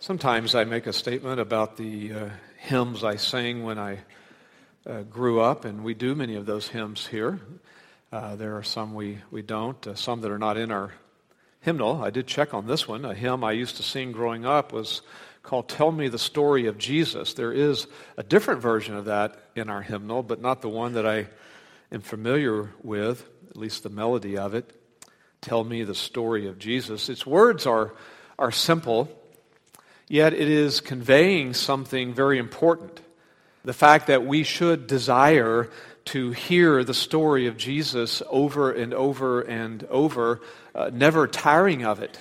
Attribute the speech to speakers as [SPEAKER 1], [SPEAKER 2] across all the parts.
[SPEAKER 1] Sometimes I make a statement about the hymns I sang when I grew up, and we do many of those hymns here. There are some we don't, some that are not in our hymnal. I did check on this one. A hymn I used to sing growing up was called Tell Me the Story of Jesus. There is a different version of that in our hymnal, but not the one that I am familiar with, at least the melody of it. Tell me the story of Jesus. Its words are simple, yet it is conveying something very important. The fact that we should desire to hear the story of Jesus over and over and over, never tiring of it.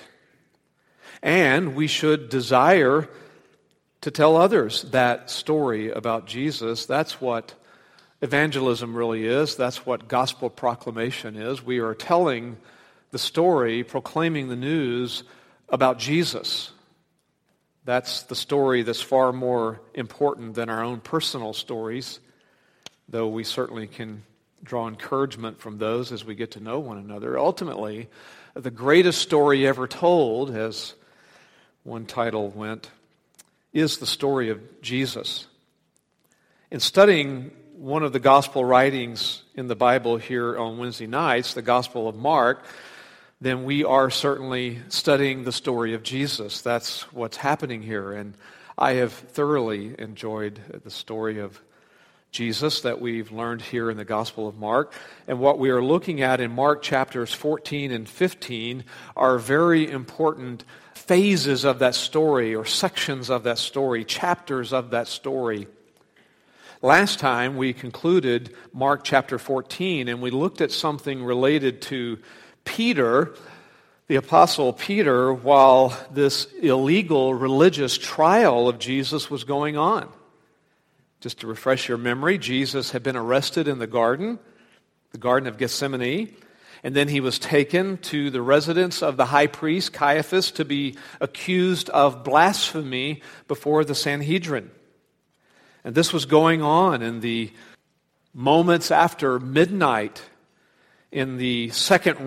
[SPEAKER 1] And we should desire to tell others that story about Jesus. That's what evangelism really is. That's what gospel proclamation is. We are telling the story, proclaiming the news about Jesus. That's the story that's far more important than our own personal stories, though we certainly can draw encouragement from those as we get to know one another. Ultimately, the greatest story ever told, as one title went, is the story of Jesus. In studying one of the gospel writings in the Bible here on Wednesday nights, the Gospel of Mark, then we are certainly studying the story of Jesus. That's what's happening here. And I have thoroughly enjoyed the story of Jesus that we've learned here in the Gospel of Mark. And what we are looking at in Mark chapters 14 and 15 are very important phases of that story, or sections of that story, chapters of that story. Last time we concluded Mark chapter 14, and we looked at something related to Peter, the Apostle Peter, while this illegal religious trial of Jesus was going on. Just to refresh your memory, Jesus had been arrested in the Garden of Gethsemane, and then he was taken to the residence of the high priest, Caiaphas, to be accused of blasphemy before the Sanhedrin. And this was going on in the moments after midnight, in the second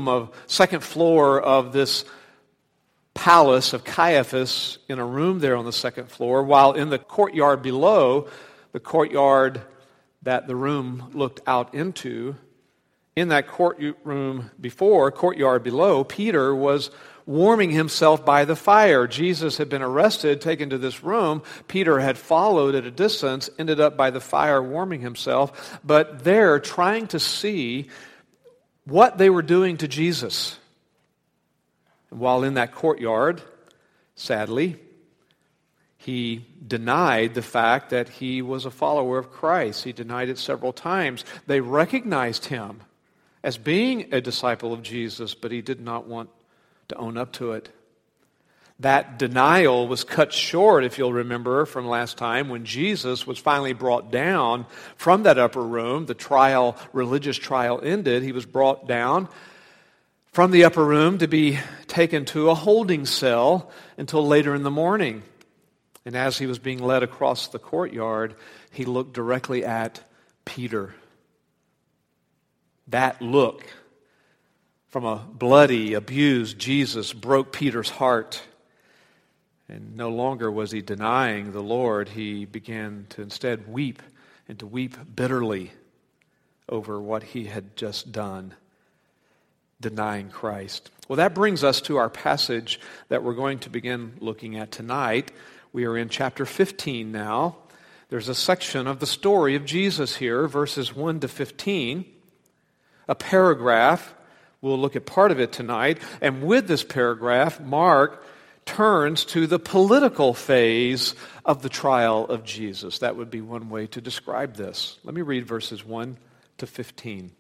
[SPEAKER 1] floor of this palace of Caiaphas, in a room there on the second floor, while in the courtyard below, the courtyard that the room looked out into, in that courtyard below, Peter was warming himself by the fire. Jesus had been arrested, taken to this room. Peter had followed at a distance, ended up by the fire warming himself, but there trying to see what they were doing to Jesus. And while in that courtyard, sadly, he denied the fact that he was a follower of Christ. He denied it several times. They recognized him as being a disciple of Jesus, but he did not want to own up to it. That denial was cut short, if you'll remember from last time, when Jesus was finally brought down from that upper room. The religious trial ended. He was brought down from the upper room to be taken to a holding cell until later in the morning. And as he was being led across the courtyard, he looked directly at Peter. That look from a bloody, abused Jesus broke Peter's heart. And no longer was he denying the Lord. He began to instead weep, and to weep bitterly over what he had just done, denying Christ. Well, that brings us to our passage that we're going to begin looking at tonight. We are in chapter 15 now. There's a section of the story of Jesus here, verses 1 to 15. A paragraph. We'll look at part of it tonight. And with this paragraph, Mark turns to the political phase of the trial of Jesus. That would be one way to describe this. Let me read verses 1 to 15.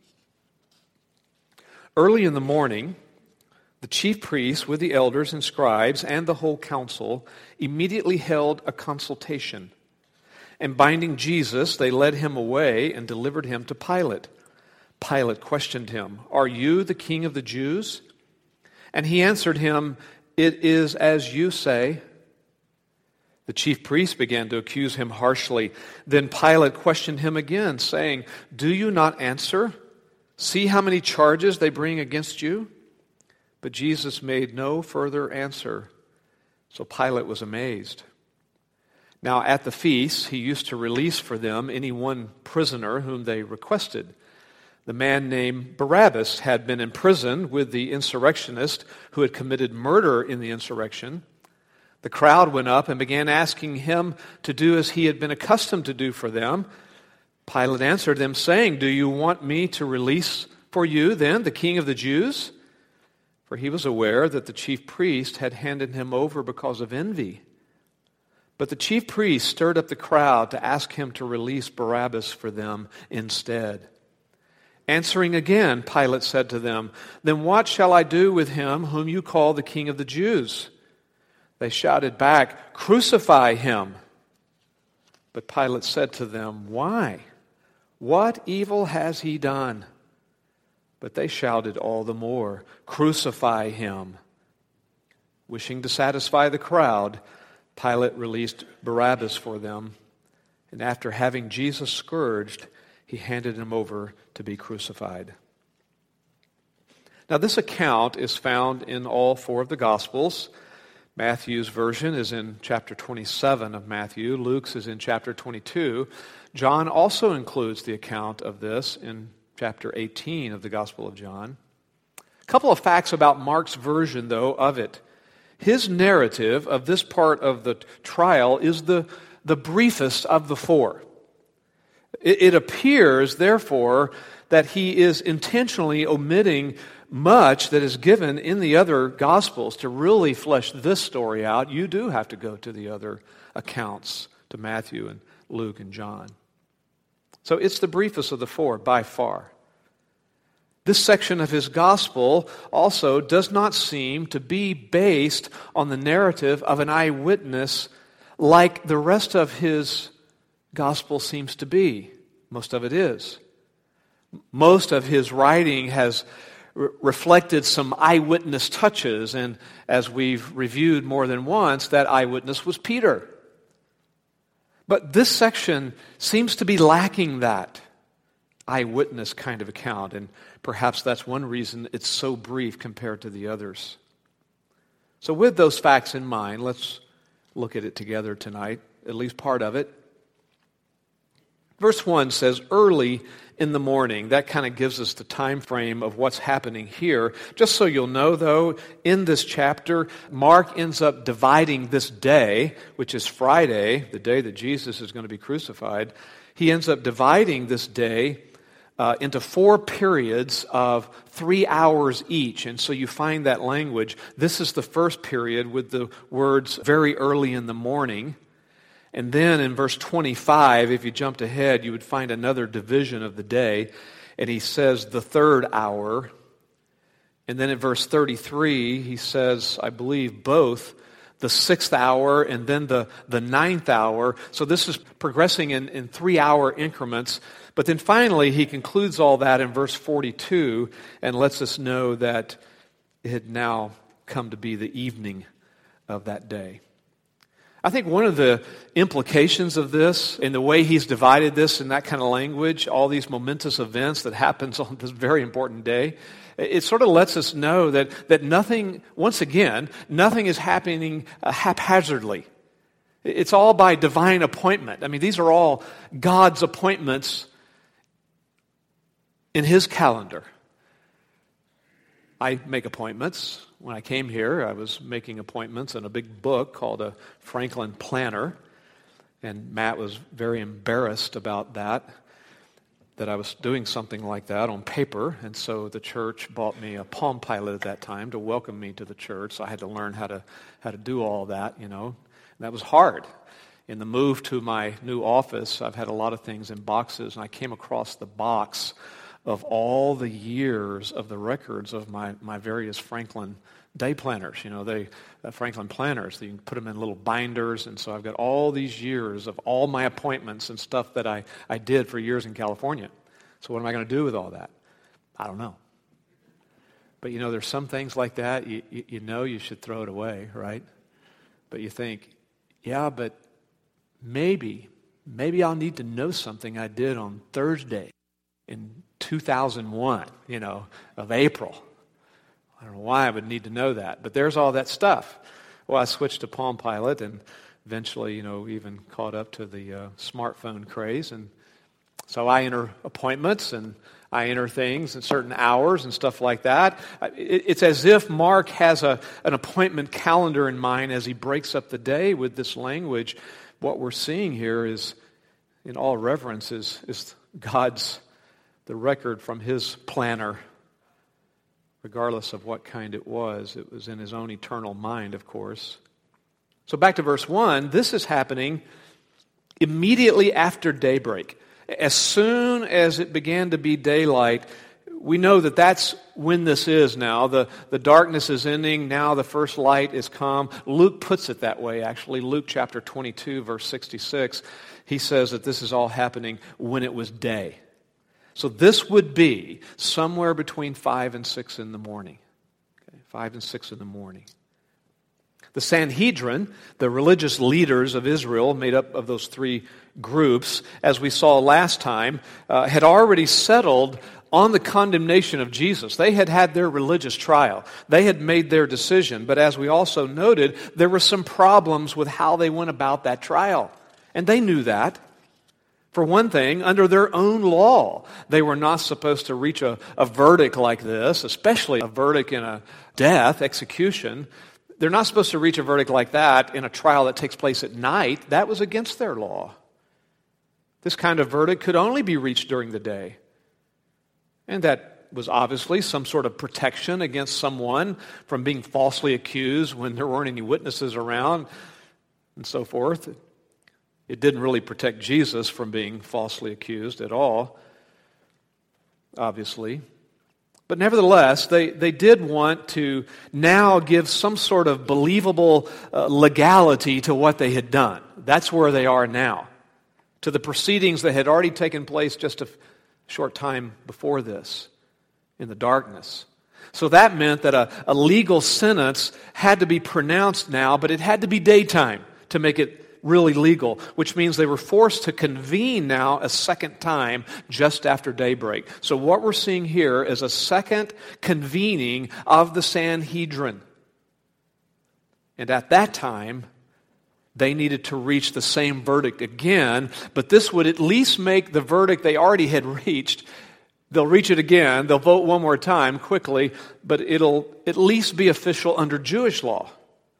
[SPEAKER 1] Early in the morning, the chief priests with the elders and scribes and the whole council immediately held a consultation. And binding Jesus, they led him away and delivered him to Pilate. Pilate questioned him, "Are you the king of the Jews?" And he answered him, "It is as you say." The chief priests began to accuse him harshly. Then Pilate questioned him again, saying, "Do you not answer? See how many charges they bring against you?" But Jesus made no further answer. So Pilate was amazed. Now at the feast, he used to release for them any one prisoner whom they requested. The man named Barabbas had been imprisoned with the insurrectionist who had committed murder in the insurrection. The crowd went up and began asking him to do as he had been accustomed to do for them. Pilate answered them, saying, "Do you want me to release for you then the king of the Jews?" For he was aware that the chief priest had handed him over because of envy. But the chief priest stirred up the crowd to ask him to release Barabbas for them instead. Answering again, Pilate said to them, "Then what shall I do with him whom you call the king of the Jews?" They shouted back, "Crucify him." But Pilate said to them, "Why? What evil has he done?" But they shouted all the more, "Crucify him." Wishing to satisfy the crowd, Pilate released Barabbas for them, and after having Jesus scourged, he handed him over to be crucified. Now this account is found in all four of the Gospels. Matthew's version is in chapter 27 of Matthew. Luke's is in chapter 22. John also includes the account of this in chapter 18 of the Gospel of John. A couple of facts about Mark's version, though, of it. His narrative of this part of the trial is the briefest of the four. It appears, therefore, that he is intentionally omitting much that is given in the other Gospels. To really flesh this story out, you do have to go to the other accounts, to Matthew and Luke and John. So it's the briefest of the four, by far. This section of his Gospel also does not seem to be based on the narrative of an eyewitness like the rest of his Gospel seems to be. Most of it is. Most of his writing has reflected some eyewitness touches, and as we've reviewed more than once, that eyewitness was Peter. But this section seems to be lacking that eyewitness kind of account, and perhaps that's one reason it's so brief compared to the others. So with those facts in mind, let's look at it together tonight, at least part of it. Verse 1 says, early in the morning. That kind of gives us the time frame of what's happening here. Just so you'll know, though, in this chapter, Mark ends up dividing this day, which is Friday, the day that Jesus is going to be crucified. He ends up dividing this day into 4 periods of 3 hours each. And so you find that language. This is the first period with the words very early in the morning. And then in verse 25, if you jumped ahead, you would find another division of the day. And he says the 3rd hour. And then in verse 33, he says, I believe, both the 6th hour and then the 9th hour. So this is progressing in 3-hour increments. But then finally, he concludes all that in verse 42 and lets us know that it had now come to be the evening of that day. I think one of the implications of this, in the way he's divided this in that kind of language, all these momentous events that happens on this very important day, it sort of lets us know that nothing, once again, nothing is happening haphazardly. It's all by divine appointment. I mean, these are all God's appointments in His calendar. I make appointments. When I came here, I was making appointments in a big book called a Franklin Planner. And Matt was very embarrassed about that I was doing something like that on paper. And so the church bought me a Palm Pilot at that time to welcome me to the church. So I had to learn how to do all that, you know. And that was hard. In the move to my new office, I've had a lot of things in boxes, and I came across the box of all the years of the records of my various Franklin day planners. You know, Franklin planners, you can put them in little binders, and so I've got all these years of all my appointments and stuff that I did for years in California. So what am I going to do with all that? I don't know. But you know, there's some things like that, you know you should throw it away, right? But you think, yeah, but maybe I'll need to know something I did on Thursday in 2001, you know, of April. I don't know why I would need to know that, but there's all that stuff. Well, I switched to Palm Pilot and eventually, even caught up to the smartphone craze. And so I enter appointments and I enter things at certain hours and stuff like that. It's as if Mark has an appointment calendar in mind as he breaks up the day with this language. What we're seeing here is, in all reverence, is the record from his planner, regardless of what kind it was. It was in his own eternal mind, of course. So back to verse 1, this is happening immediately after daybreak. As soon as it began to be daylight, we know that that's when this is now. The darkness is ending. Now the first light is come. Luke puts it that way, actually. Luke chapter 22, verse 66, he says that this is all happening when it was day. So this would be somewhere between 5 and 6 in the morning. Okay, 5 and 6 in the morning. The Sanhedrin, the religious leaders of Israel, made up of those three groups, as we saw last time, had already settled on the condemnation of Jesus. They had had their religious trial. They had made their decision. But as we also noted, there were some problems with how they went about that trial. And they knew that. For one thing, under their own law, they were not supposed to reach a verdict like this, especially a verdict in a death, execution. They're not supposed to reach a verdict like that in a trial that takes place at night. That was against their law. This kind of verdict could only be reached during the day. And that was obviously some sort of protection against someone from being falsely accused when there weren't any witnesses around and so forth. It didn't really protect Jesus from being falsely accused at all, obviously. But nevertheless, they did want to now give some sort of believable legality to what they had done. That's where they are now, to the proceedings that had already taken place just a short time before this, in the darkness. So that meant that a legal sentence had to be pronounced now, but it had to be daytime to make it really legal, which means they were forced to convene now a second time just after daybreak. So what we're seeing here is a second convening of the Sanhedrin. And at that time, they needed to reach the same verdict again, but this would at least make the verdict they already had reached. They'll reach it again, they'll vote one more time quickly, but it'll at least be official under Jewish law.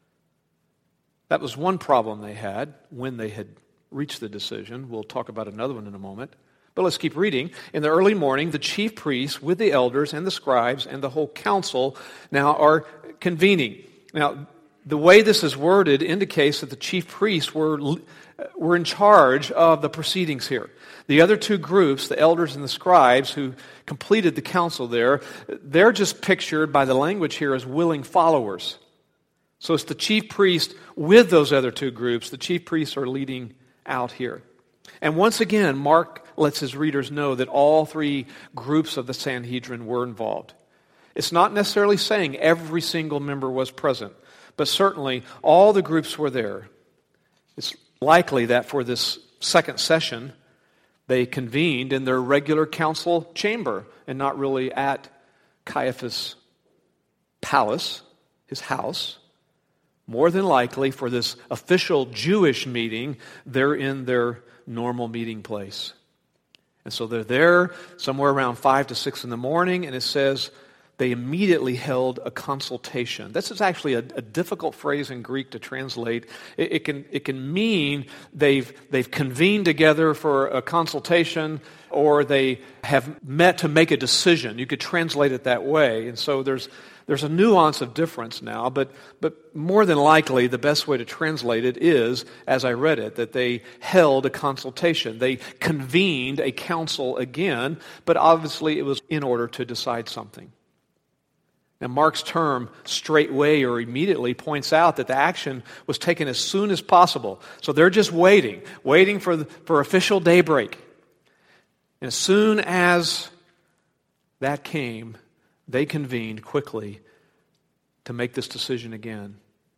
[SPEAKER 1] That was one problem they had when they had reached the decision. We'll talk about another one in a moment. But let's keep reading. In the early morning, the chief priests with the elders and the scribes and the whole council now are convening. Now, the way this is worded indicates that the chief priests were in charge of the proceedings here. The other two groups, the elders and the scribes who completed the council there, they're just pictured by the language here as willing followers. So it's the chief priest with those other two groups. The chief priests are leading out here. And once again, Mark lets his readers know that all three groups of the Sanhedrin were involved. It's not necessarily saying every single member was present, but certainly all the groups were there. It's likely that for this second session, they convened in their regular council chamber and not really at Caiaphas' palace, his house. More than likely, for this official Jewish meeting, they're in their normal meeting place. And so they're there somewhere around 5 to 6 in the morning, and it says they immediately held a consultation. This is actually a difficult phrase in Greek to translate. It can mean they've convened together for a consultation, or they have met to make a decision. You could translate it that way. And so there's a nuance of difference now, but more than likely the best way to translate it is, as I read it, that they held a consultation. They convened a council again, but obviously it was in order to decide something. Now Mark's term, straightway or immediately, points out that the action was taken as soon as possible. So they're just waiting for official daybreak. And as soon as that came, they convened quickly to make this decision again.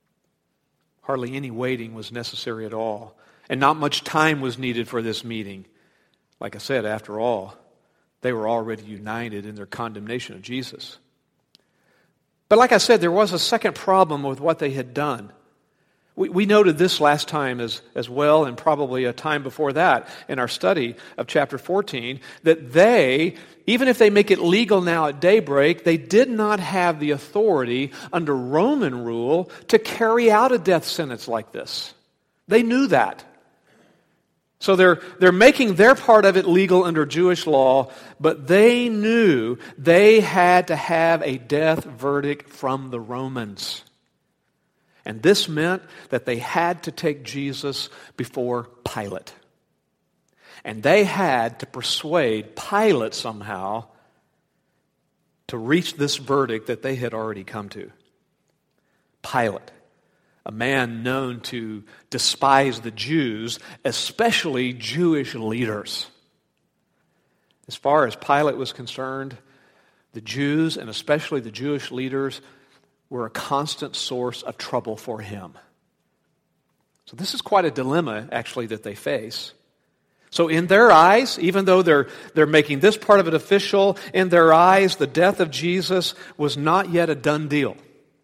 [SPEAKER 1] Hardly any waiting was necessary at all. And not much time was needed for this meeting. Like I said, after all, they were already united in their condemnation of Jesus. But like I said, there was a second problem with what they had done. We noted this last time as well, and probably a time before that in our study of chapter 14, that they, even if they make it legal now at daybreak, they did not have the authority under Roman rule to carry out a death sentence like this. They knew that. So they're making their part of it legal under Jewish law, but they knew they had to have a death verdict from the Romans. And this meant that they had to take Jesus before Pilate. And they had to persuade Pilate somehow to reach this verdict that they had already come to. Pilate, a man known to despise the Jews, especially Jewish leaders. As far as Pilate was concerned, the Jews, and especially the Jewish leaders, were a constant source of trouble for him. So this is quite a dilemma, actually, that they face. So in their eyes, even though they're making this part of it official, in their eyes, the death of Jesus was not yet a done deal.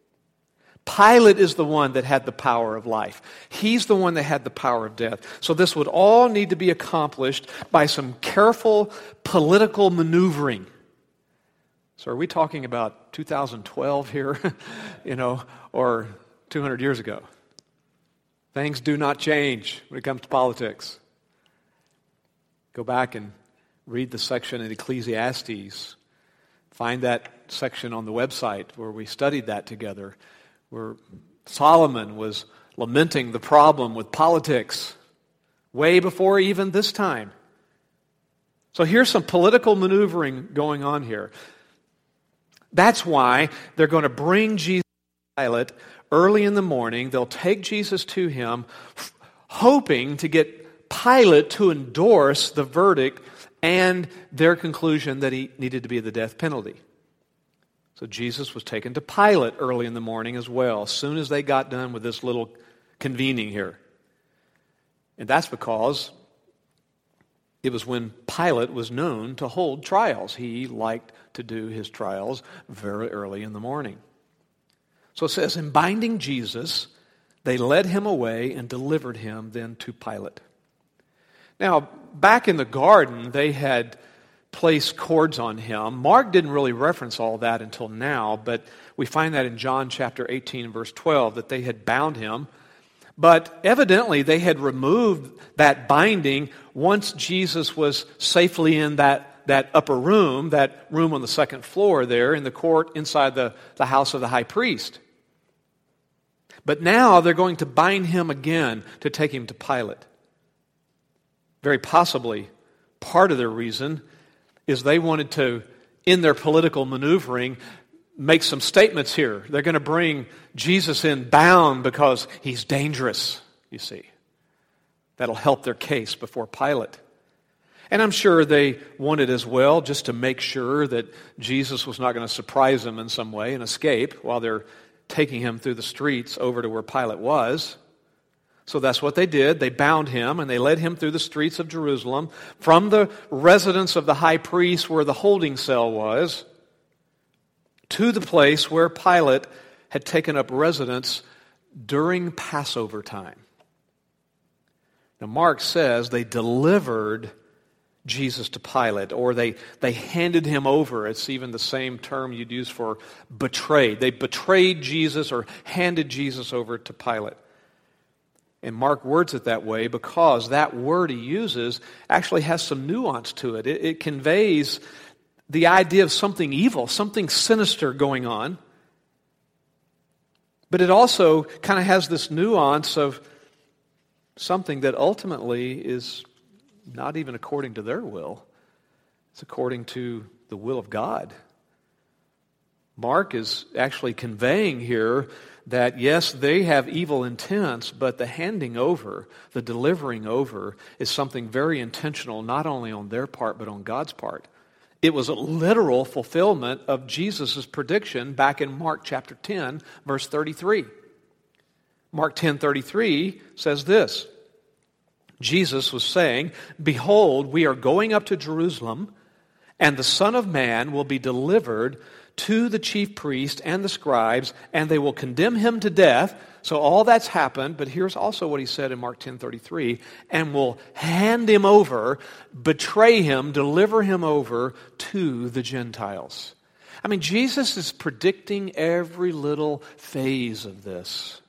[SPEAKER 1] Pilate is the one that had the power of life. He's the one that had the power of death. So this would all need to be accomplished by some careful political maneuvering. So are we talking about 2012 here, or 200 years ago? Things do not change when it comes to politics. Go back and read the section in Ecclesiastes. Find that section on the website where we studied that together, where Solomon was lamenting the problem with politics way before even this time. So here's some political maneuvering going on here. That's why they're going to bring Jesus to Pilate early in the morning. They'll take Jesus to him, hoping to get Pilate to endorse the verdict and their conclusion that he needed to be the death penalty. So Jesus was taken to Pilate early in the morning as well, as soon as they got done with this little convening here. And that's because it was when Pilate was known to hold trials. He liked to do his trials very early in the morning. So it says, in binding Jesus, they led him away and delivered him then to Pilate. Now, back in the garden, they had placed cords on him. Mark didn't really reference all that until now, but we find that in John chapter 18, verse 12, that they had bound him. But evidently, they had removed that binding once Jesus was safely in that upper room, that room on the second floor there in the court inside the house of the high priest. But now they're going to bind him again to take him to Pilate. Very possibly, part of their reason is they wanted to, in their political maneuvering, make some statements here. They're going to bring Jesus in bound because he's dangerous, you see. That'll help their case before Pilate. And I'm sure they wanted as well just to make sure that Jesus was not going to surprise them in some way and escape while they're taking him through the streets over to where Pilate was. So that's what they did. They bound him and they led him through the streets of Jerusalem from the residence of the high priest where the holding cell was to the place where Pilate had taken up residence during Passover time. Now Mark says they delivered Jesus to Pilate, or they handed him over. It's even the same term you'd use for betrayed. They betrayed Jesus or handed Jesus over to Pilate. And Mark words it that way because that word he uses actually has some nuance to it. It conveys the idea of something evil, something sinister going on. But it also kind of has this nuance of something that ultimately is not even according to their will. It's according to the will of God. Mark is actually conveying here that yes, they have evil intents, but the handing over, the delivering over, is something very intentional, not only on their part, but on God's part. It was a literal fulfillment of Jesus' prediction back in Mark chapter 10, verse 33. Mark 10:33 says this, Jesus was saying, "Behold, we are going up to Jerusalem, and the Son of Man will be delivered to the chief priest and the scribes, and they will condemn him to death. So all that's happened, but here's also what he said in Mark 10:33, and will hand him over, betray him, deliver him over to the Gentiles. I mean, Jesus is predicting every little phase of this.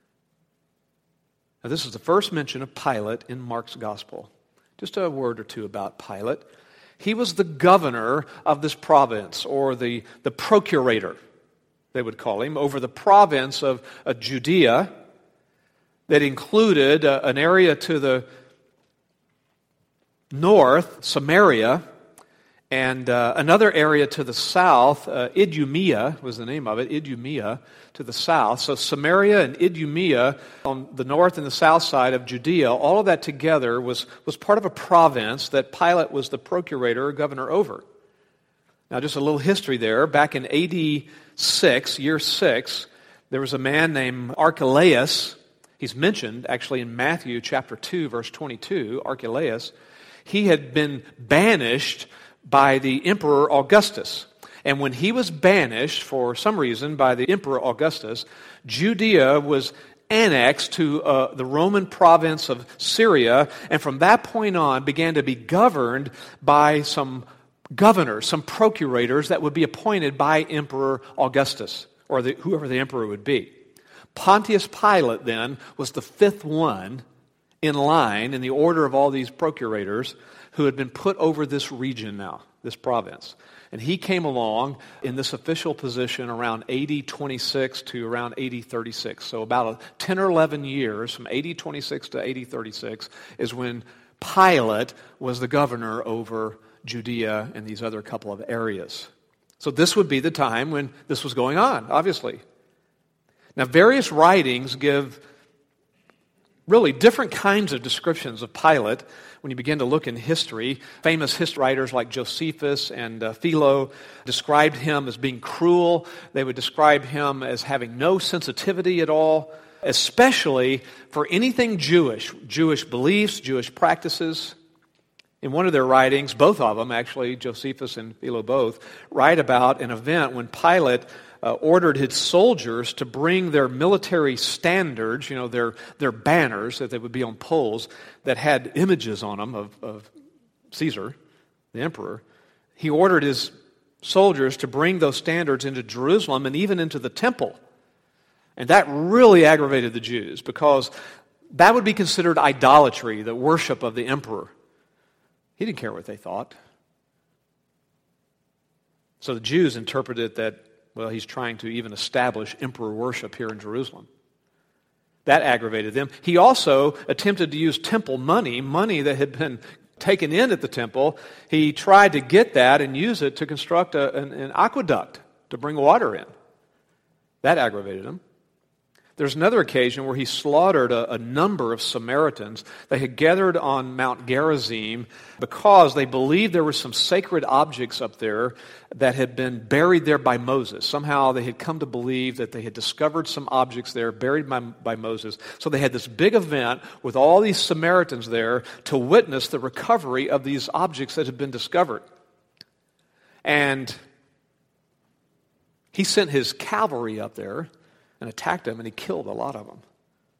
[SPEAKER 1] Now, this is the first mention of Pilate in Mark's gospel. Just a word or two about Pilate. He was the governor of this province, or the procurator, they would call him, over the province of Judea that included an area to the north, Samaria, and another area to the south, Idumea was the name of it, Idumea, to the south. So Samaria and Idumea on the north and the south side of Judea, all of that together was part of a province that Pilate was the procurator or governor over. Now just a little history there. Back in AD 6, year 6, there was a man named Archelaus. He's mentioned actually in Matthew chapter 2, verse 22, Archelaus. He had been banished by the Emperor Augustus. And when he was banished for some reason by the Emperor Augustus, Judea was annexed to the Roman province of Syria, and from that point on began to be governed by some governors, some procurators that would be appointed by Emperor Augustus, or whoever the emperor would be. Pontius Pilate then was the fifth one in line in the order of all these procurators who had been put over this region now, this province. And he came along in this official position around AD 26 to around AD 36. So about 10 or 11 years, from AD 26 to AD 36, is when Pilate was the governor over Judea and these other couple of areas. So this would be the time when this was going on, obviously. Now, various writings give really different kinds of descriptions of Pilate when you begin to look in history. Famous history writers like Josephus and Philo described him as being cruel. They would describe him as having no sensitivity at all, especially for anything Jewish, Jewish beliefs, Jewish practices. In one of their writings, both of them actually, Josephus and Philo both, write about an event when Pilate ordered his soldiers to bring their military standards, their banners that they would be on poles that had images on them of Caesar, the emperor. He ordered his soldiers to bring those standards into Jerusalem and even into the temple. And that really aggravated the Jews because that would be considered idolatry, the worship of the emperor. He didn't care what they thought. So the Jews interpreted that, well, he's trying to even establish emperor worship here in Jerusalem. That aggravated them. He also attempted to use temple money that had been taken in at the temple. He tried to get that and use it to construct an aqueduct to bring water in. That aggravated him. There's another occasion where he slaughtered a number of Samaritans. They had gathered on Mount Gerizim because they believed there were some sacred objects up there that had been buried there by Moses. Somehow they had come to believe that they had discovered some objects there buried by Moses. So they had this big event with all these Samaritans there to witness the recovery of these objects that had been discovered. And he sent his cavalry up there and attacked them, and he killed a lot of them.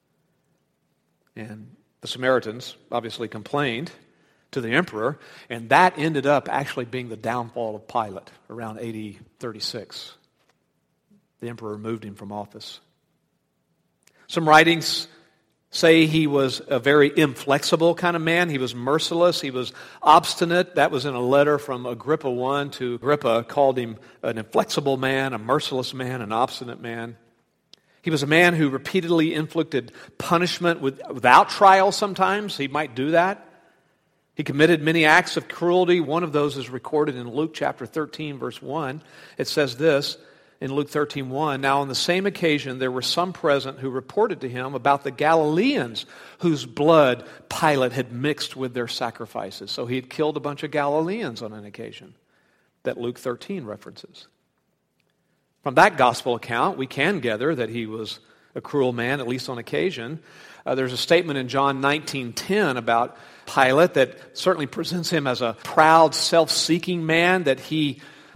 [SPEAKER 1] And the Samaritans obviously complained to the emperor, and that ended up actually being the downfall of Pilate around AD 36. The emperor removed him from office. Some writings say he was a very inflexible kind of man. He was merciless. He was obstinate. That was in a letter from Agrippa I to Agrippa, called him an inflexible man, a merciless man, an obstinate man. He was a man who repeatedly inflicted punishment without trial sometimes. He might do that. He committed many acts of cruelty. One of those is recorded in Luke chapter 13, verse 1. It says this in Luke 13:1, "Now on the same occasion there were some present who reported to him about the Galileans whose blood Pilate had mixed with their sacrifices." So he had killed a bunch of Galileans on an occasion that Luke 13 references. From that gospel account, we can gather that he was a cruel man, at least on occasion. There's a statement in John 19:10 about Pilate that certainly presents him as a proud, self-seeking man, that he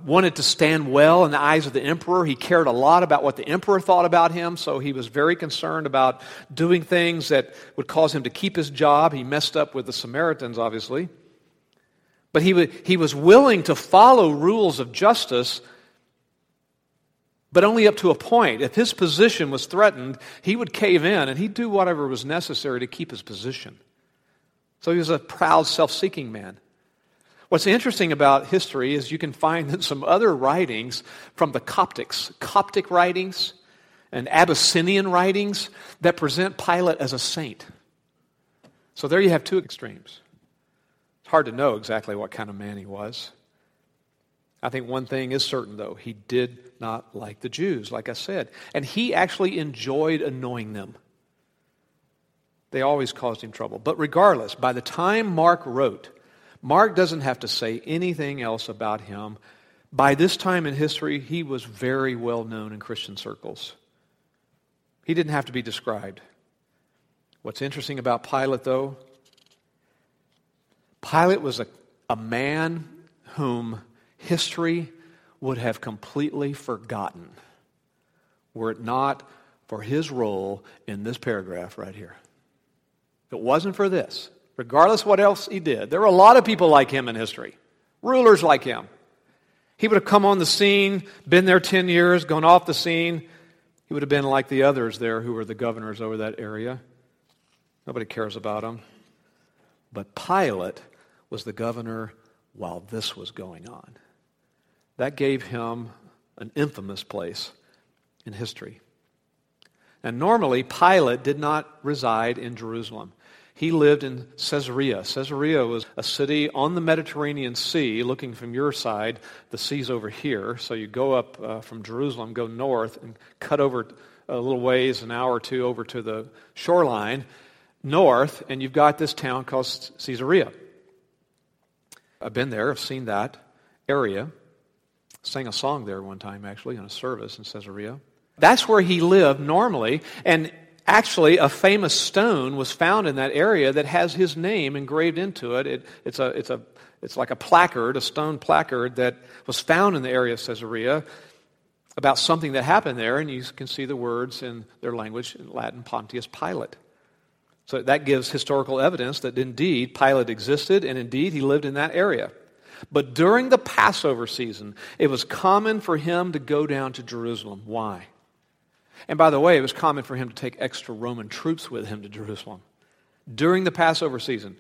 [SPEAKER 1] wanted to stand well in the eyes of the emperor. He cared a lot about what the emperor thought about him, so he was very concerned about doing things that would cause him to keep his job. He messed up with the Samaritans, obviously. But he was willing to follow rules of justice, but only up to a point. If his position was threatened, he would cave in, and he'd do whatever was necessary to keep his position. So he was a proud, self-seeking man. What's interesting about history is you can find some other writings from the Coptics, Coptic writings and Abyssinian writings that present Pilate as a saint. So there you have two extremes. It's hard to know exactly what kind of man he was. I think one thing is certain, though. He did not like the Jews, like I said. And he actually enjoyed annoying them. They always caused him trouble. But regardless, by the time Mark wrote, Mark doesn't have to say anything else about him. By this time in history, he was very well known in Christian circles. He didn't have to be described. What's interesting about Pilate, though, Pilate was a man whom history would have completely forgotten were it not for his role in this paragraph right here. If it wasn't for this, regardless of what else he did, there were a lot of people like him in history, rulers like him. He would have come on the scene, been there 10 years, gone off the scene. He would have been like the others there who were the governors over that area. Nobody cares about him. But Pilate was the governor while this was going on. That gave him an infamous place in history. And normally, Pilate did not reside in Jerusalem. He lived in Caesarea. Caesarea was a city on the Mediterranean Sea, looking from your side. The sea's over here, so you go up from Jerusalem, go north, and cut over a little ways, an hour or two, over to the shoreline, north, and you've got this town called Caesarea. I've been there, I've seen that area. Sang a song there one time, actually, in a service in Caesarea. That's where he lived normally, and actually a famous stone was found in that area that has his name engraved into it. It's like a placard, a stone placard that was found in the area of Caesarea about something that happened there, and you can see the words in their language, in Latin, Pontius Pilate. So that gives historical evidence that indeed Pilate existed, and indeed he lived in that area. But during the Passover season, it was common for him to go down to Jerusalem. Why? And by the way, it was common for him to take extra Roman troops with him to Jerusalem during the Passover season.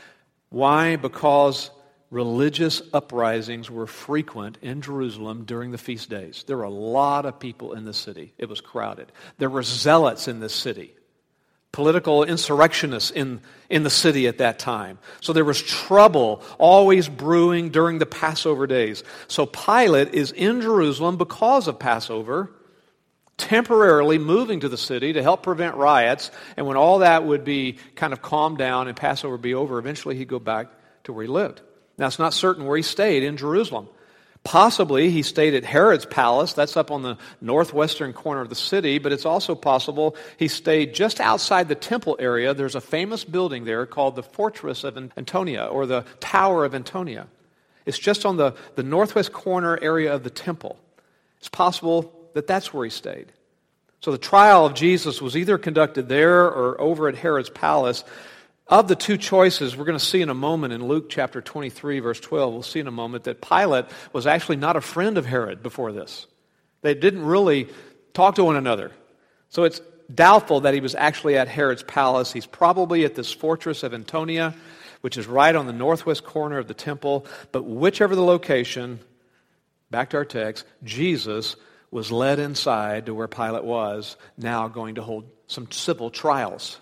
[SPEAKER 1] Why? Because religious uprisings were frequent in Jerusalem during the feast days. There were a lot of people in the city. It was crowded. There were zealots in this city. Political insurrectionists in the city at that time. So there was trouble always brewing during the Passover days. So Pilate is in Jerusalem because of Passover, temporarily moving to the city to help prevent riots. And when all that would be kind of calmed down and Passover would be over, eventually he'd go back to where he lived. Now, it's not certain where he stayed in Jerusalem. Possibly he stayed at Herod's palace. That's up on the northwestern corner of the city. But it's also possible he stayed just outside the temple area. There's a famous building there called the Fortress of Antonia, or the Tower of Antonia. It's just on the northwest corner area of the temple. It's possible that that's where he stayed. So the trial of Jesus was either conducted there or over at Herod's palace. Of the two choices, we're going to see in a moment in Luke chapter 23, verse 12, we'll see in a moment that Pilate was actually not a friend of Herod before this. They didn't really talk to one another. So it's doubtful that he was actually at Herod's palace. He's probably at this Fortress of Antonia, which is right on the northwest corner of the temple. But whichever the location, back to our text, Jesus was led inside to where Pilate was, now going to hold some civil trials.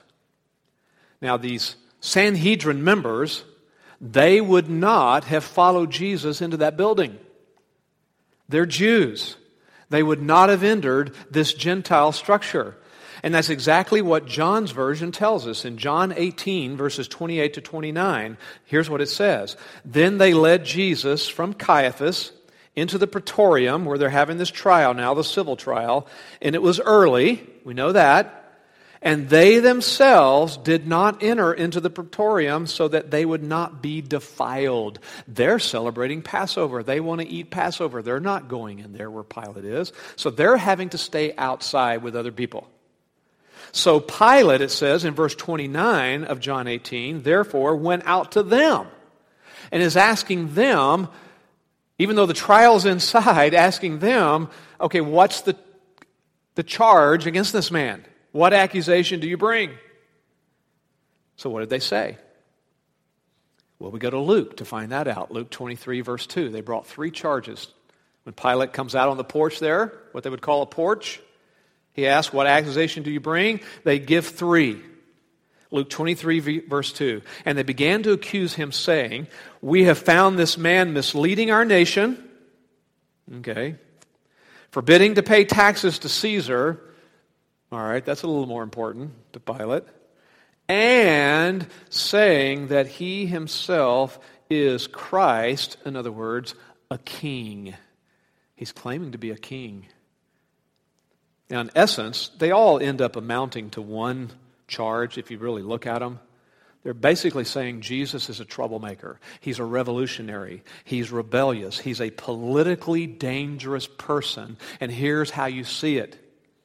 [SPEAKER 1] Now, these Sanhedrin members, they would not have followed Jesus into that building. They're Jews. They would not have entered this Gentile structure. And that's exactly what John's version tells us. In John 18, verses 28 to 29, here's what it says. Then they led Jesus from Caiaphas into the praetorium, where they're having this trial now, the civil trial, and it was early, we know that. And they themselves did not enter into the praetorium so that they would not be defiled. They're celebrating Passover. They want to eat Passover. They're not going in there where Pilate is. So they're having to stay outside with other people. So Pilate, it says in verse 29 of John 18, therefore went out to them and is asking them, even though the trial's inside, asking them, okay, what's the charge against this man? What accusation do you bring? So what did they say? Well, we go to Luke to find that out. Luke 23, verse 2. They brought 3 charges. When Pilate comes out on the porch there, what they would call a porch, he asks, what accusation do you bring? They give 3. Luke 23, verse 2. And they began to accuse him, saying, we have found this man misleading our nation, okay, forbidding to pay taxes to Caesar. All right, that's a little more important to Pilate. And saying that he himself is Christ, in other words, a king. He's claiming to be a king. Now, in essence, they all end up amounting to one charge if you really look at them. They're basically saying Jesus is a troublemaker. He's a revolutionary. He's rebellious. He's a politically dangerous person. And here's how you see it.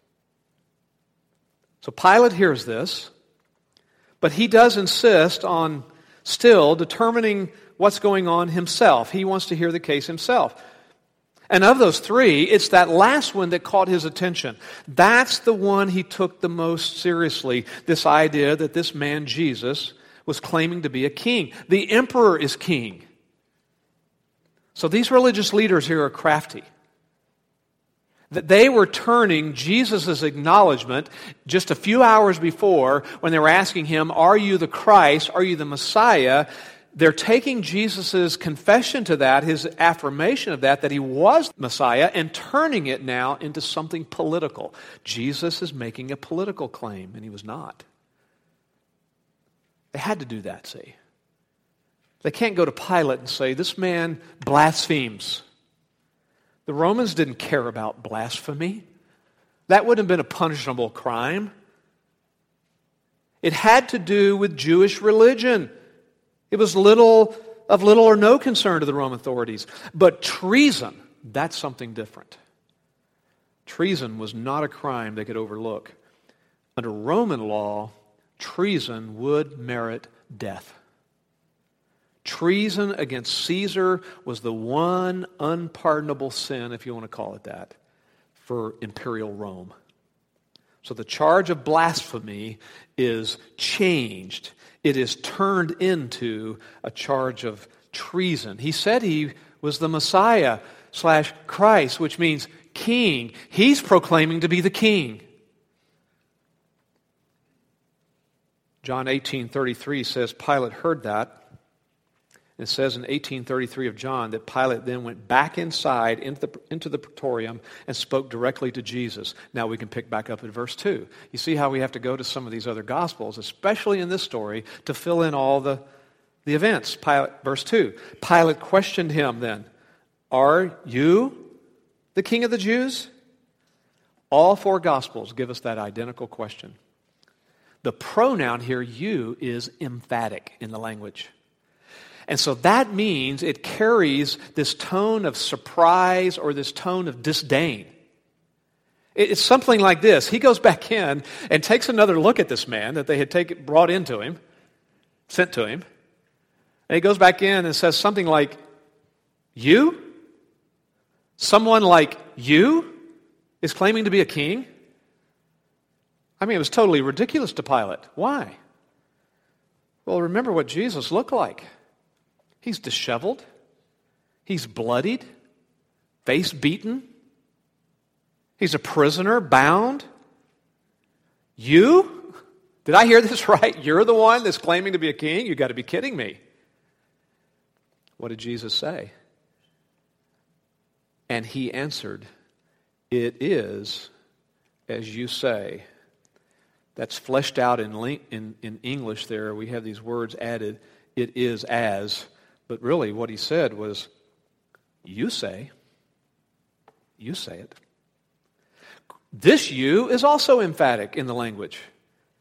[SPEAKER 1] So Pilate hears this, but he does insist on still determining what's going on himself. He wants to hear the case himself. And of those 3, it's that last one that caught his attention. That's the one he took the most seriously, this idea that this man, Jesus, was claiming to be a king. The emperor is king. So these religious leaders here are crafty. That they were turning Jesus' acknowledgement just a few hours before when they were asking him, are you the Christ? Are you the Messiah? They're taking Jesus' confession to that, his affirmation of that he was Messiah, and turning it now into something political. Jesus is making a political claim, and he was not. They had to do that, see. They can't go to Pilate and say, this man blasphemes. The Romans didn't care about blasphemy. That wouldn't have been a punishable crime. It had to do with Jewish religion. It was little or no concern to the Roman authorities. But treason, that's something different. Treason was not a crime they could overlook. Under Roman law, treason would merit death. Treason against Caesar was the one unpardonable sin, if you want to call it that, for imperial Rome. So the charge of blasphemy is changed. It is turned into a charge of treason. He said he was the Messiah / Christ, which means king. He's proclaiming to be the king. John 18:33 says Pilate heard that. It says in 18:33 of John that Pilate then went back inside into the praetorium and spoke directly to Jesus. Now we can pick back up at verse 2. You see how we have to go to some of these other Gospels, especially in this story, to fill in all the events. Verse 2, Pilate questioned him then, are you the king of the Jews? All 4 Gospels give us that identical question. The pronoun here, you, is emphatic in the language. And so that means it carries this tone of surprise or this tone of disdain. It's something like this. He goes back in and takes another look at this man that they had brought into him, sent to him. And he goes back in and says something like, you? Someone like you is claiming to be a king? I mean, it was totally ridiculous to Pilate. Why? Well, remember what Jesus looked like. He's disheveled. He's bloodied, face beaten. He's a prisoner, bound. You? Did I hear this right? You're the one that's claiming to be a king? You've got to be kidding me. What did Jesus say? And he answered, it is as you say. That's fleshed out in English there. We have these words added. It is as. But really what he said was, you say. You say it. This you is also emphatic in the language.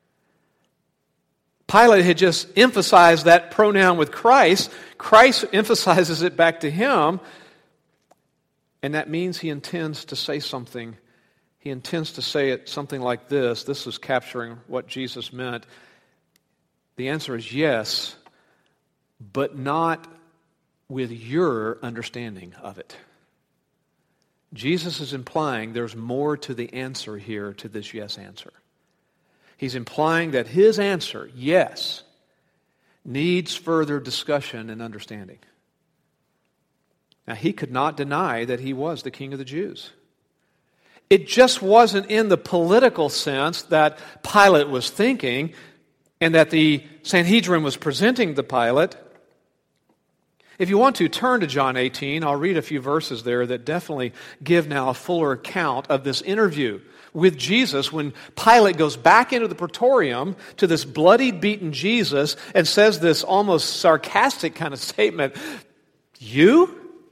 [SPEAKER 1] Pilate had just emphasized that pronoun with Christ. Christ emphasizes it back to him, and that means he intends to say something. He intends to say it something like this. This is capturing what Jesus meant. The answer is yes, but not with your understanding of it. Jesus is implying there's more to the answer here to this yes answer. He's implying that his answer, yes, needs further discussion and understanding. Now, he could not deny that he was the King of the Jews. It just wasn't in the political sense that Pilate was thinking and that the Sanhedrin was presenting to Pilate. If you want to turn to John 18, I'll read a few verses there that definitely give now a fuller account of this interview with Jesus when Pilate goes back into the praetorium to this bloody, beaten Jesus and says this almost sarcastic kind of statement, "You?"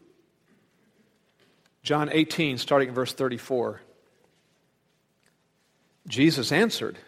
[SPEAKER 1] John 18, starting at verse 34. Jesus answered.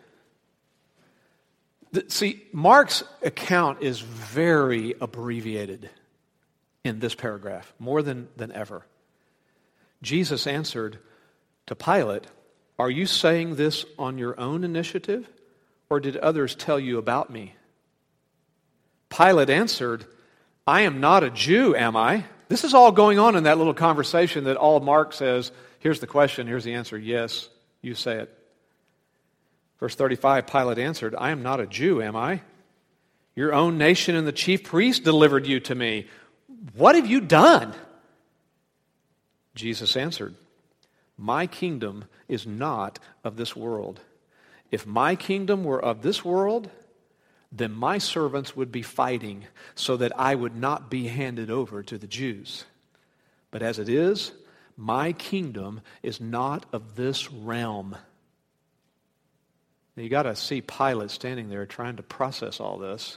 [SPEAKER 1] See, Mark's account is very abbreviated in this paragraph, more than ever. Jesus answered to Pilate, "Are you saying this on your own initiative, or did others tell you about me?" Pilate answered, "I am not a Jew, am I?" This is all going on in that little conversation that all Mark says, here's the question, here's the answer, yes, you say it. Verse 35, Pilate answered, "I am not a Jew, am I? Your own nation and the chief priests delivered you to me. What have you done?" Jesus answered, "My kingdom is not of this world. If my kingdom were of this world, then my servants would be fighting so that I would not be handed over to the Jews. But as it is, my kingdom is not of this realm." Now you got to see Pilate standing there trying to process all this.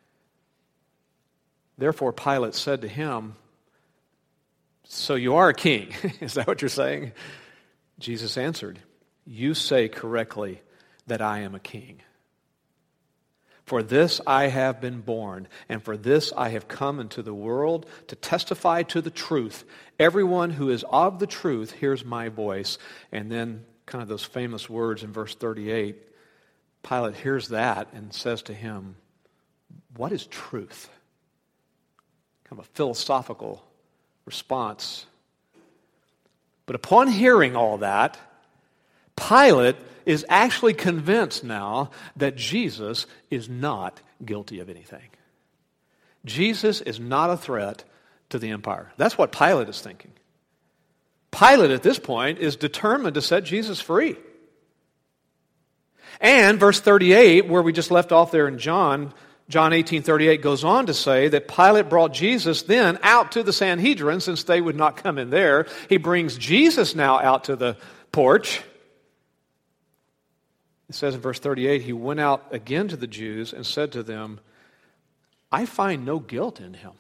[SPEAKER 1] Therefore Pilate said to him, "So you are a king?" Is that what you're saying? Jesus answered, "You say correctly that I am a king. For this I have been born, and for this I have come into the world, to testify to the truth. Everyone who is of the truth hears my voice." And then kind of those famous words in verse 38, Pilate hears that and says to him, "What is truth?" Kind of a philosophical response. But upon hearing all that, Pilate is actually convinced now that Jesus is not guilty of anything. Jesus is not a threat to the empire. That's what Pilate is thinking. Pilate at this point is determined to set Jesus free. And verse 38, where we just left off there in John 18:38 goes on to say that Pilate brought Jesus then out to the Sanhedrin, since they would not come in there. He brings Jesus now out to the porch. It says in verse 38, he went out again to the Jews and said to them, "I find no guilt in him."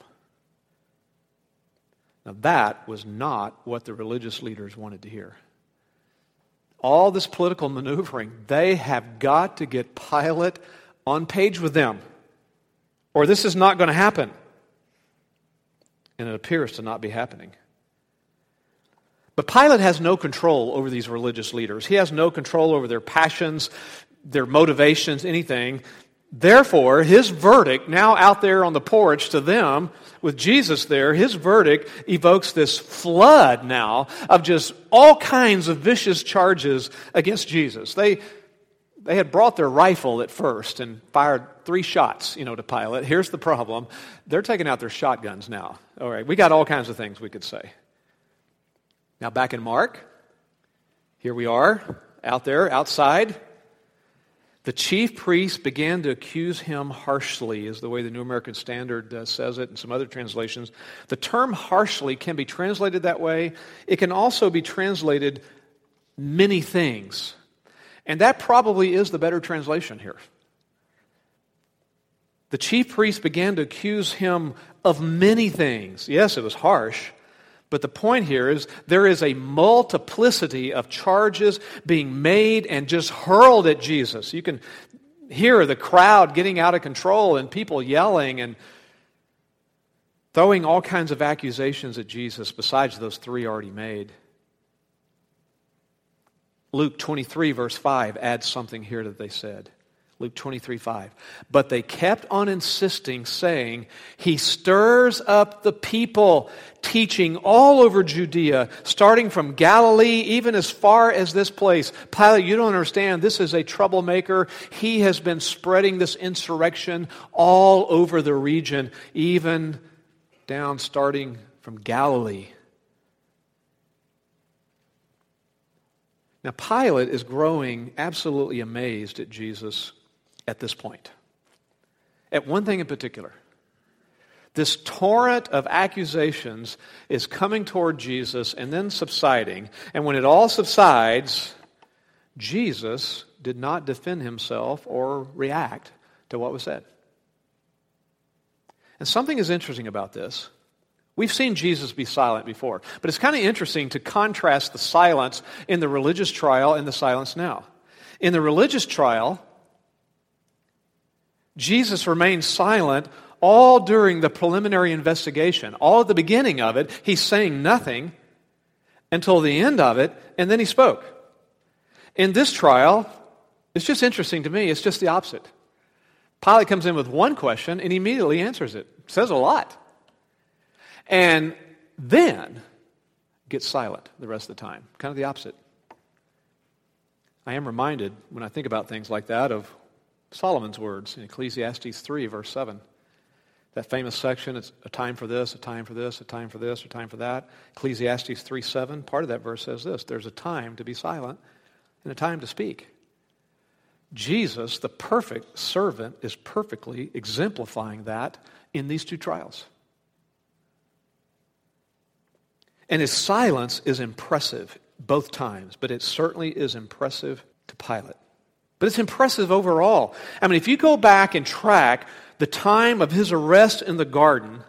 [SPEAKER 1] Now that was not what the religious leaders wanted to hear. All this political maneuvering, they have got to get Pilate on page with them, or this is not going to happen. And it appears to not be happening. But Pilate has no control over these religious leaders. He has no control over their passions, their motivations, anything. Therefore, his verdict, now out there on the porch to them, with Jesus there, his verdict evokes this flood now of just all kinds of vicious charges against Jesus. They had brought their rifle at first and fired 3 shots, to Pilate. Here's the problem. They're taking out their shotguns now. All right, we got all kinds of things we could say. Now back in Mark, here we are, out there, outside. The chief priests began to accuse him harshly, is the way the New American Standard says it, and some other translations. The term harshly can be translated that way. It can also be translated many things. And that probably is the better translation here. The chief priests began to accuse him of many things. Yes, it was harsh. But the point here is there is a multiplicity of charges being made and just hurled at Jesus. You can hear the crowd getting out of control and people yelling and throwing all kinds of accusations at Jesus besides those three already made. Luke 23, verse 5 adds something here that they said. Luke 23, 5. But they kept on insisting, saying, he stirs up the people, teaching all over Judea, starting from Galilee, even as far as this place. Pilate, you don't understand. This is a troublemaker. He has been spreading this insurrection all over the region, even down starting from Galilee. Now, Pilate is growing absolutely amazed at Jesus at this point. At one thing in particular. This torrent of accusations is coming toward Jesus and then subsiding. And when it all subsides, Jesus did not defend himself or react to what was said. And something is interesting about this. We've seen Jesus be silent before, but it's kind of interesting to contrast the silence in the religious trial and the silence now. In the religious trial, Jesus remained silent all during the preliminary investigation. All at the beginning of it, he's saying nothing until the end of it, and then he spoke. In this trial, it's just interesting to me, it's just the opposite. Pilate comes in with one question and he immediately answers it. Says a lot. And then gets silent the rest of the time. Kind of the opposite. I am reminded, when I think about things like that, of Solomon's words in Ecclesiastes 3, verse 7. That famous section, it's a time for this, a time for this, a time for this, a time for that. Ecclesiastes 3, 7, part of that verse says this: there's a time to be silent and a time to speak. Jesus, the perfect servant, is perfectly exemplifying that in these two trials. And his silence is impressive both times, but it certainly is impressive to Pilate. But it's impressive overall. I mean, if you go back and track the time of his arrest in the garden,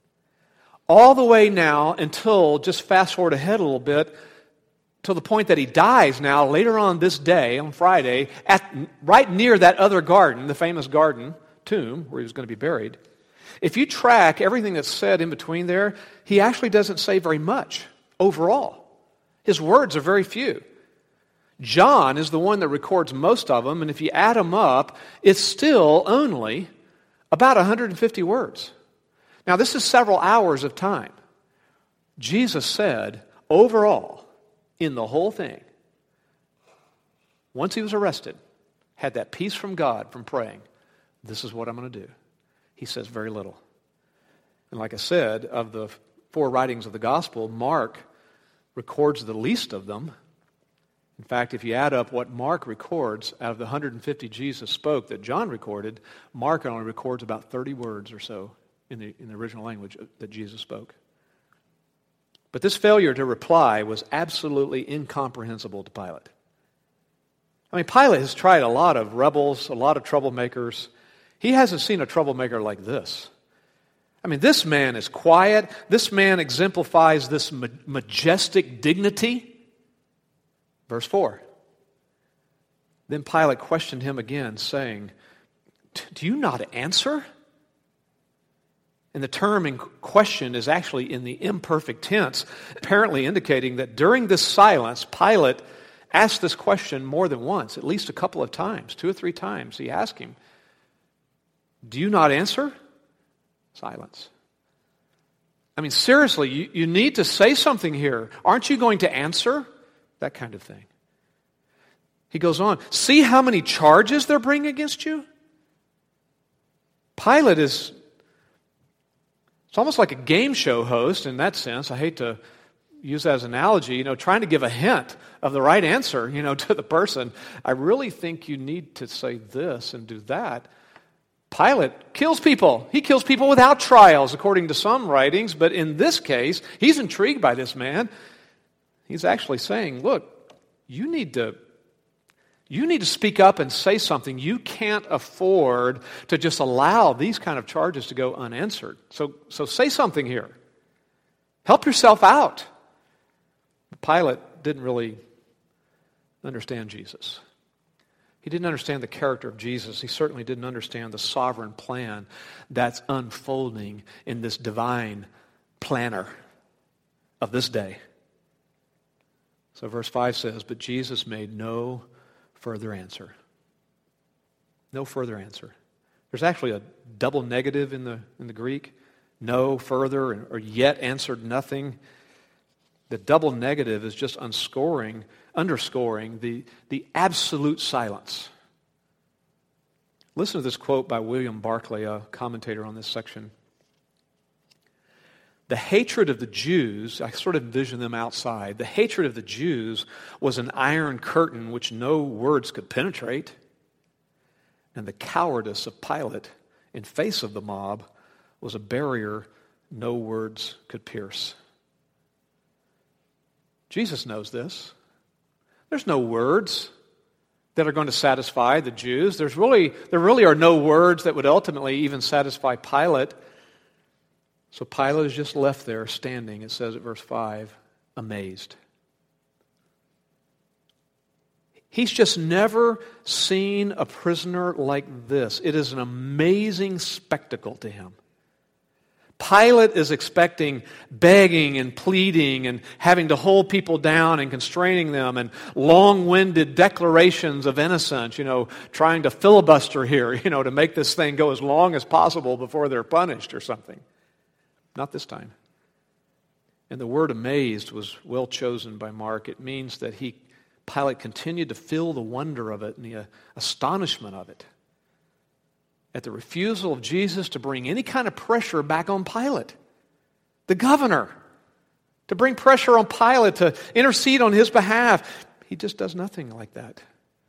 [SPEAKER 1] all the way now until, just fast forward ahead a little bit, to the point that he dies now, later on this day, on Friday, right near that other garden, the famous garden tomb where he was going to be buried. If you track everything that's said in between there, he actually doesn't say very much overall. His words are very few. John is the one that records most of them, and if you add them up, it's still only about 150 words. Now, this is several hours of time. Jesus said, overall, in the whole thing, once he was arrested, had that peace from God from praying, this is what I'm going to do. He says very little. And like I said, of the four writings of the gospel, Mark records the least of them. In fact, if you add up what Mark records out of the 150 Jesus spoke that John recorded, Mark only records about 30 words or so in the original language that Jesus spoke. But this failure to reply was absolutely incomprehensible to Pilate. I mean, Pilate has tried a lot of rebels, a lot of troublemakers. He hasn't seen a troublemaker like this. I mean, this man is quiet. This man exemplifies this majestic dignity. Verse 4. Then Pilate questioned him again, saying, do you not answer? And the term in question is actually in the imperfect tense, apparently indicating that during this silence, Pilate asked this question more than once, at least a couple of times, 2 or 3 times. He asked him, do you not answer? Silence. I mean, seriously, you need to say something here. Aren't you going to answer? That kind of thing. He goes on, see how many charges they're bringing against you? Pilate it's almost like a game show host in that sense. I hate to use that as an analogy, trying to give a hint of the right answer, to the person. I really think you need to say this and do that. Pilate kills people. He kills people without trials, according to some writings, but in this case, he's intrigued by this man. He's actually saying, look, you need to speak up and say something. You can't afford to just allow these kind of charges to go unanswered. So say something here. Help yourself out. Pilate didn't really understand Jesus. He didn't understand the character of Jesus. He certainly didn't understand the sovereign plan that's unfolding in this divine planner of this day. So verse 5 says, but Jesus made no further answer. No further answer. There's actually a double negative in the Greek. No further, or yet answered nothing. The double negative is just underscoring the absolute silence. Listen to this quote by William Barclay, a commentator on this section. The hatred of the Jews, I sort of envision them outside, the hatred of the Jews was an iron curtain which no words could penetrate. And the cowardice of Pilate in face of the mob was a barrier no words could pierce. Jesus knows this. There's no words that are going to satisfy the Jews. There really are no words that would ultimately even satisfy Pilate. So Pilate is just left there standing, it says at verse 5, amazed. He's just never seen a prisoner like this. It is an amazing spectacle to him. Pilate is expecting begging and pleading and having to hold people down and constraining them and long-winded declarations of innocence, trying to filibuster here, to make this thing go as long as possible before they're punished or something. Not this time. And the word amazed was well chosen by Mark. It means that Pilate continued to feel the wonder of it and the astonishment of it at the refusal of Jesus to bring any kind of pressure back on Pilate, the governor, to bring pressure on Pilate to intercede on his behalf. He just does nothing like that.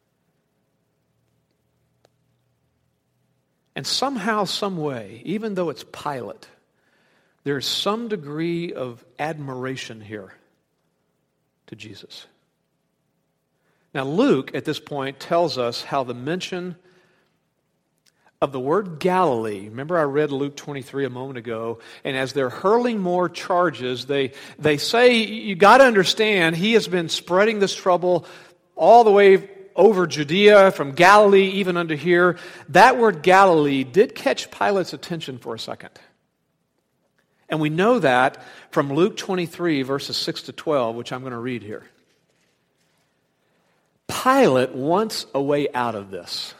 [SPEAKER 1] And somehow, some way, even though it's Pilate, there's some degree of admiration here to Jesus. Now, Luke, at this point, tells us how the mention of the word Galilee, remember I read Luke 23 a moment ago, and as they're hurling more charges, they say, you got to understand, he has been spreading this trouble all the way over Judea, from Galilee even unto here. That word Galilee did catch Pilate's attention for a second. And we know that from Luke 23, verses 6 to 12, which I'm going to read here. Pilate wants a way out of this.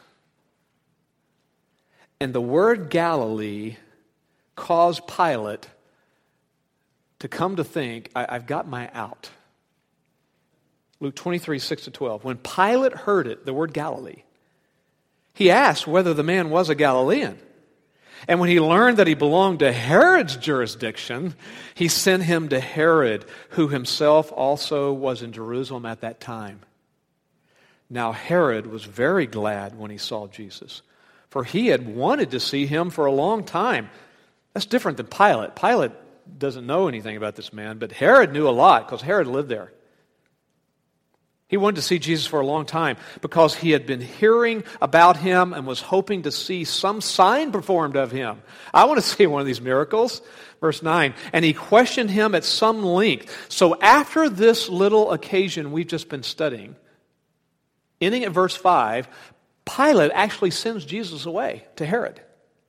[SPEAKER 1] And the word Galilee caused Pilate to come to think, I've got my out. Luke 23, 6 to 12. When Pilate heard it, the word Galilee, he asked whether the man was a Galilean. And when he learned that he belonged to Herod's jurisdiction, he sent him to Herod, who himself also was in Jerusalem at that time. Now Herod was very glad when he saw Jesus, for he had wanted to see him for a long time. That's different than Pilate. Pilate doesn't know anything about this man, but Herod knew a lot because Herod lived there. He wanted to see Jesus for a long time because he had been hearing about him and was hoping to see some sign performed of him. I want to see one of these miracles. Verse 9, and he questioned him at some length. So after this little occasion we've just been studying, ending at verse 5, Pilate actually sends Jesus away to Herod.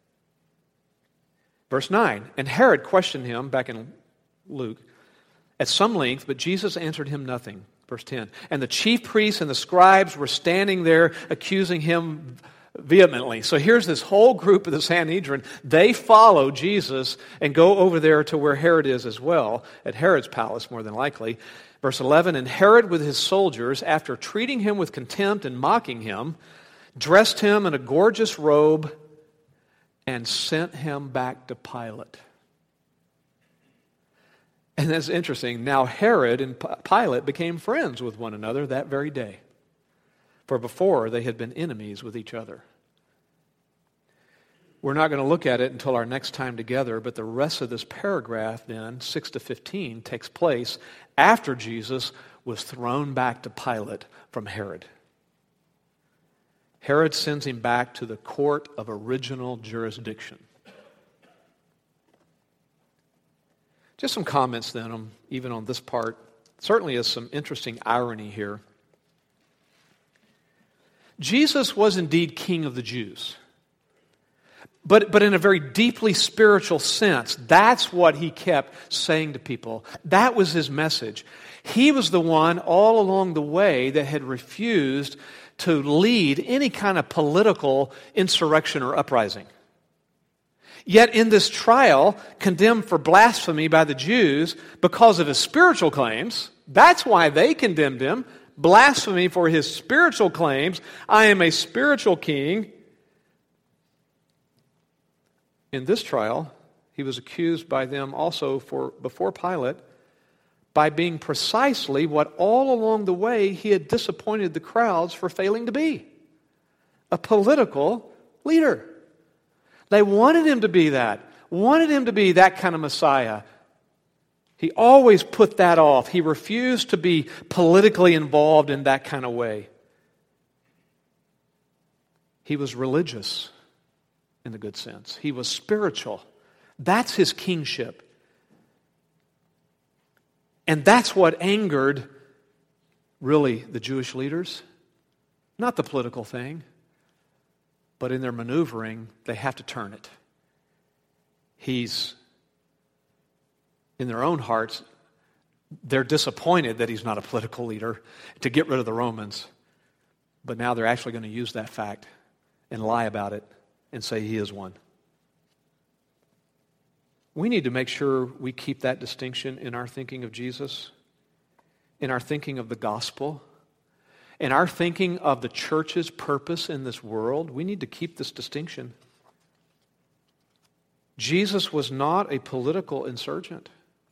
[SPEAKER 1] Verse 9, and Herod questioned him, back in Luke, at some length, but Jesus answered him nothing. Verse 10, and the chief priests and the scribes were standing there accusing him vehemently. So here's this whole group of the Sanhedrin. They follow Jesus and go over there to where Herod is as well, at Herod's palace more than likely. Verse 11, and Herod with his soldiers, after treating him with contempt and mocking him, dressed him in a gorgeous robe and sent him back to Pilate. And that's interesting. Now Herod and Pilate became friends with one another that very day. For before they had been enemies with each other. We're not going to look at it until our next time together, but the rest of this paragraph then, 6 to 15, takes place after Jesus was thrown back to Pilate from Herod. Herod sends him back to the court of original jurisdiction. Just some comments then, even on this part. Certainly is some interesting irony here. Jesus was indeed King of the Jews. But in a very deeply spiritual sense, that's what he kept saying to people. That was his message. He was the one all along the way that had refused to lead any kind of political insurrection or uprising. Yet in this trial, condemned for blasphemy by the Jews because of his spiritual claims, that's why they condemned him. Blasphemy for his spiritual claims. I am a spiritual king. In this trial, he was accused by them also before Pilate by being precisely what all along the way he had disappointed the crowds for failing to be: a political leader. They wanted him to be that, kind of Messiah. He always put that off. He refused to be politically involved in that kind of way. He was religious in the good sense. He was spiritual. That's his kingship. And that's what angered, really, the Jewish leaders. Not the political thing, but in their maneuvering, they have to turn it. He's, in their own hearts, they're disappointed that he's not a political leader to get rid of the Romans. But now they're actually going to use that fact and lie about it and say he is one. We need to make sure we keep that distinction in our thinking of Jesus, in our thinking of the gospel, in our thinking of the church's purpose in this world. We need to keep this distinction. Jesus was not a political insurgent.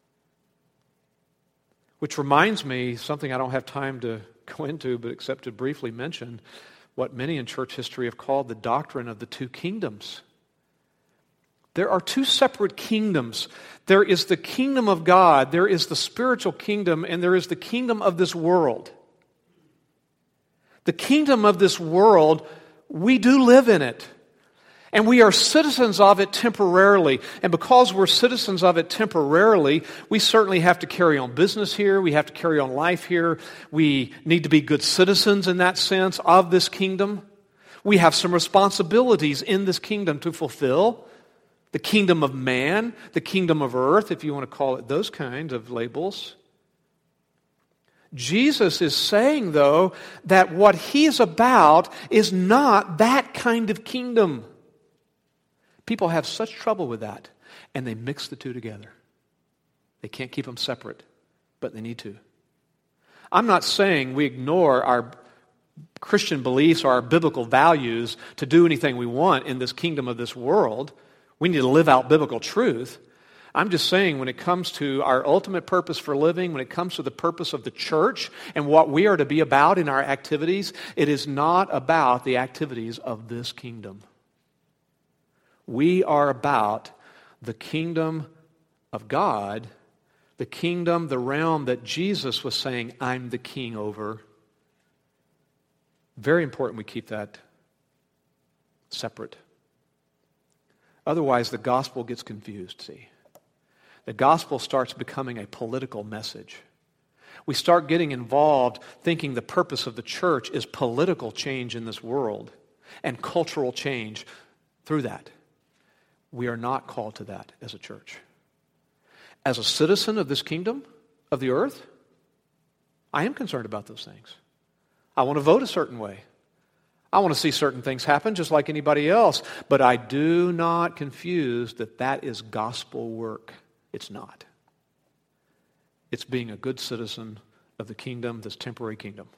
[SPEAKER 1] Which reminds me, something I don't have time to go into, but except to briefly mention, what many in church history have called the doctrine of the two kingdoms. There are two separate kingdoms. There is the kingdom of God, there is the spiritual kingdom, and there is the kingdom of this world. The kingdom of this world, we do live in it. And we are citizens of it temporarily. And because we're citizens of it temporarily, we certainly have to carry on business here. We have to carry on life here. We need to be good citizens in that sense of this kingdom. We have some responsibilities in this kingdom to fulfill. The kingdom of man, the kingdom of earth, if you want to call it those kinds of labels. Jesus is saying, though, that what he's about is not that kind of kingdom. People have such trouble with that, and they mix the two together. They can't keep them separate, but they need to. I'm not saying we ignore our Christian beliefs or our biblical values to do anything we want in this kingdom of this world. We need to live out biblical truth. I'm just saying when it comes to our ultimate purpose for living, when it comes to the purpose of the church and what we are to be about in our activities, it is not about the activities of this kingdom. We are about the kingdom of God, the kingdom, the realm that Jesus was saying, I'm the king over. Very important we keep that separate. Otherwise, the gospel gets confused, see. The gospel starts becoming a political message. We start getting involved thinking the purpose of the church is political change in this world and cultural change through that. We are not called to that as a church. As a citizen of this kingdom, of the earth, I am concerned about those things. I want to vote a certain way. I want to see certain things happen just like anybody else. But I do not confuse that is gospel work. It's not. It's being a good citizen of the kingdom, this temporary kingdom.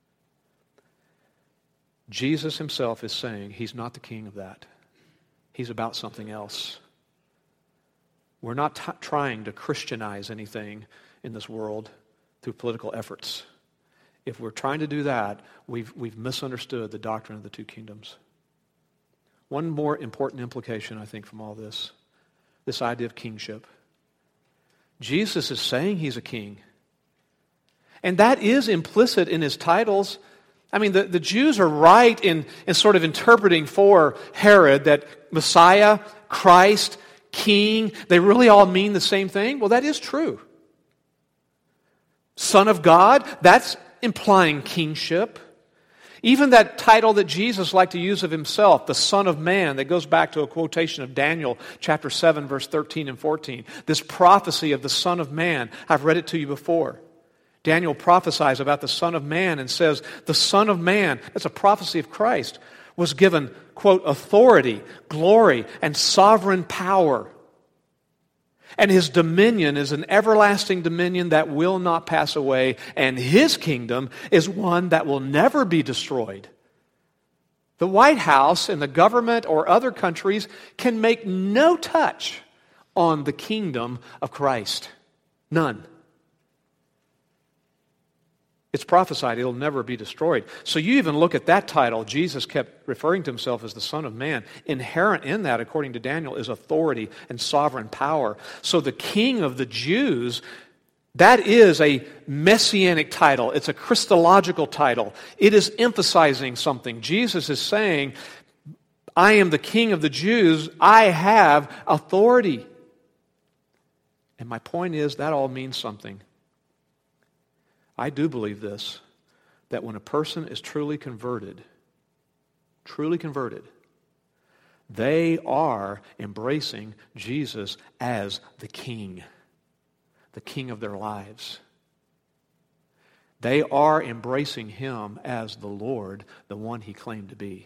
[SPEAKER 1] Jesus himself is saying he's not the king of that. He's about something else. We're not trying to Christianize anything in this world through political efforts. If we're trying to do that, we've misunderstood the doctrine of the two kingdoms. One more important implication, I think, from all this idea of kingship. Jesus is saying he's a king. And that is implicit in his titles. I mean, the Jews are right in sort of interpreting for Herod that Messiah, Christ, King, they really all mean the same thing. Well, that is true. Son of God, that's implying kingship. Even that title that Jesus liked to use of himself, the Son of Man, that goes back to a quotation of Daniel chapter 7, verse 13 and 14. This prophecy of the Son of Man, I've read it to you before. Daniel prophesies about the Son of Man and says, the Son of Man, that's a prophecy of Christ, was given, quote, authority, glory, and sovereign power. And his dominion is an everlasting dominion that will not pass away, and his kingdom is one that will never be destroyed. The White House and the government or other countries can make no touch on the kingdom of Christ. None. It's prophesied it'll never be destroyed. So you even look at that title. Jesus kept referring to himself as the Son of Man. Inherent in that, according to Daniel, is authority and sovereign power. So the King of the Jews, that is a messianic title. It's a Christological title. It is emphasizing something. Jesus is saying, I am the King of the Jews. I have authority. And my point is, that all means something. I do believe this, that when a person is truly converted, they are embracing Jesus as the King of their lives. They are embracing Him as the Lord, the one He claimed to be.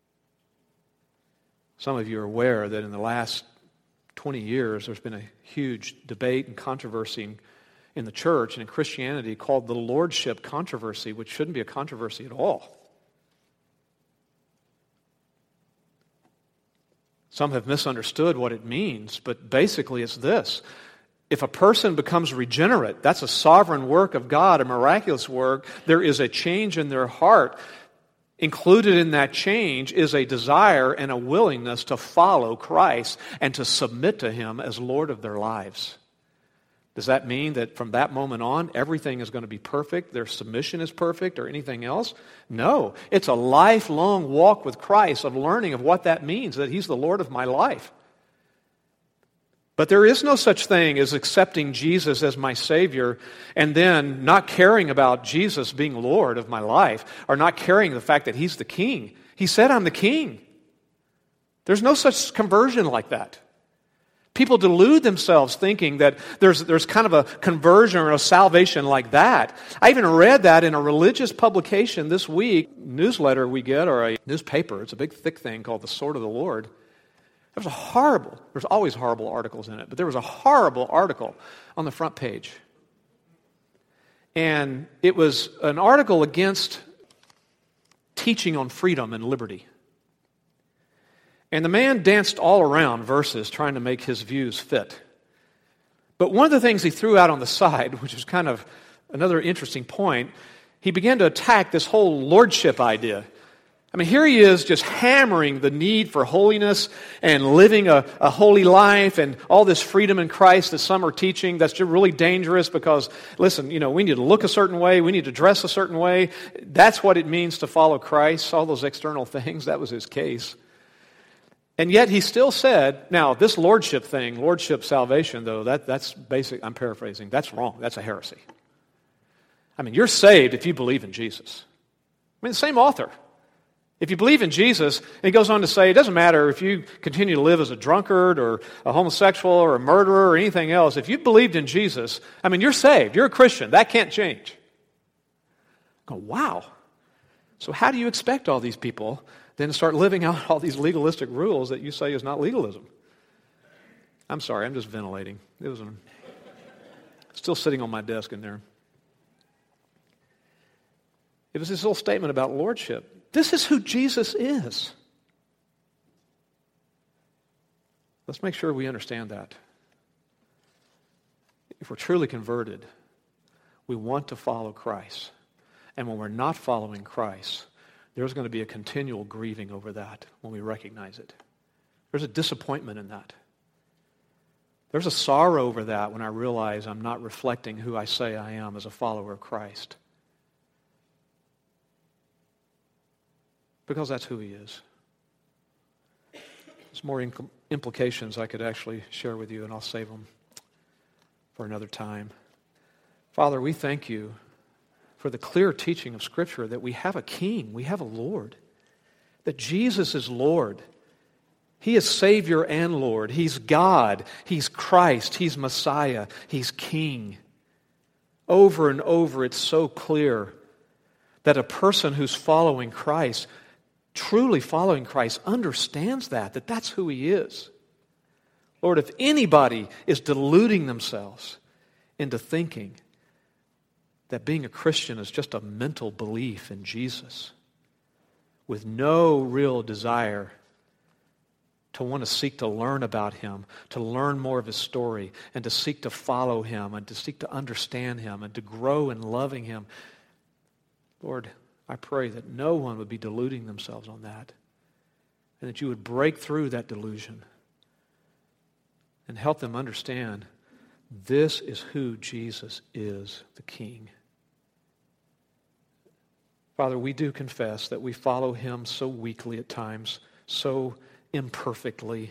[SPEAKER 1] Some of you are aware that in the last 20 years, there's been a huge debate and controversy in the church and in Christianity called the Lordship controversy, which shouldn't be a controversy at all. Some have misunderstood what it means, but basically it's this. If a person becomes regenerate, that's a sovereign work of God, a miraculous work. There is a change in their heart. Included in that change is a desire and a willingness to follow Christ and to submit to Him as Lord of their lives. Does that mean that from that moment on, everything is going to be perfect, their submission is perfect, or anything else? No. It's a lifelong walk with Christ of learning of what that means, that He's the Lord of my life. But there is no such thing as accepting Jesus as my Savior and then not caring about Jesus being Lord of my life, or not caring the fact that He's the King. He said, I'm the King. There's no such conversion like that. People delude themselves thinking that there's kind of a conversion or a salvation like that. I even read that in a religious publication this week, newsletter we get, or a newspaper. It's a big thick thing called The Sword of the Lord. There's always horrible articles in it, but there was a horrible article on the front page. And it was an article against teaching on freedom and liberty. And the man danced all around verses trying to make his views fit. But one of the things he threw out on the side, which is kind of another interesting point, he began to attack this whole lordship idea. I mean, here he is just hammering the need for holiness and living a holy life and all this freedom in Christ that some are teaching that's just really dangerous because, listen, we need to look a certain way, we need to dress a certain way. That's what it means to follow Christ, all those external things. That was his case. And yet he still said, now this lordship thing, lordship salvation though, that's basic, I'm paraphrasing, that's wrong, that's a heresy. I mean, you're saved if you believe in Jesus. I mean, the same author. If you believe in Jesus, and he goes on to say, it doesn't matter if you continue to live as a drunkard or a homosexual or a murderer or anything else, if you believed in Jesus, I mean, you're saved, you're a Christian, that can't change. I go, wow. So how do you expect all these people then to start living out all these legalistic rules that you say is not legalism? I'm sorry, I'm just ventilating. It was still sitting on my desk in there. It was this little statement about lordship. This is who Jesus is. Let's make sure we understand that. If we're truly converted, we want to follow Christ. And when we're not following Christ, there's going to be a continual grieving over that when we recognize it. There's a disappointment in that. There's a sorrow over that when I realize I'm not reflecting who I say I am as a follower of Christ. Because that's who He is. There's more implications I could actually share with you, and I'll save them for another time. Father, we thank You for the clear teaching of Scripture that we have a King, we have a Lord, that Jesus is Lord. He is Savior and Lord. He's God. He's Christ. He's Messiah. He's King. Over and over, it's so clear that a person who's following Christ, truly following Christ, understands that that's who He is. Lord, if anybody is deluding themselves into thinking that being a Christian is just a mental belief in Jesus with no real desire to want to seek to learn about Him, to learn more of His story, and to seek to follow Him, and to seek to understand Him, and to grow in loving Him, Lord, I pray that no one would be deluding themselves on that, and that You would break through that delusion and help them understand this is who Jesus is, the King. Father, we do confess that we follow Him so weakly at times, so imperfectly.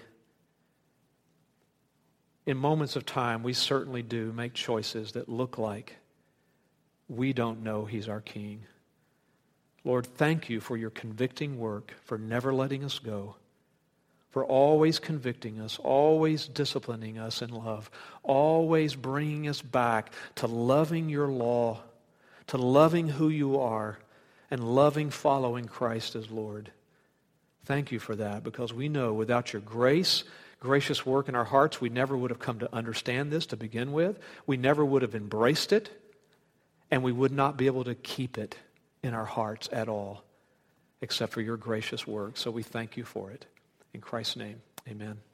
[SPEAKER 1] In moments of time, we certainly do make choices that look like we don't know He's our King. Lord, thank You for Your convicting work, for never letting us go, for always convicting us, always disciplining us in love, always bringing us back to loving Your law, to loving who You are, and loving following Christ as Lord. Thank You for that, because we know without Your gracious work in our hearts, we never would have come to understand this to begin with. We never would have embraced it, and we would not be able to keep it in our hearts at all, except for Your gracious work. So we thank You for it. In Christ's name, amen.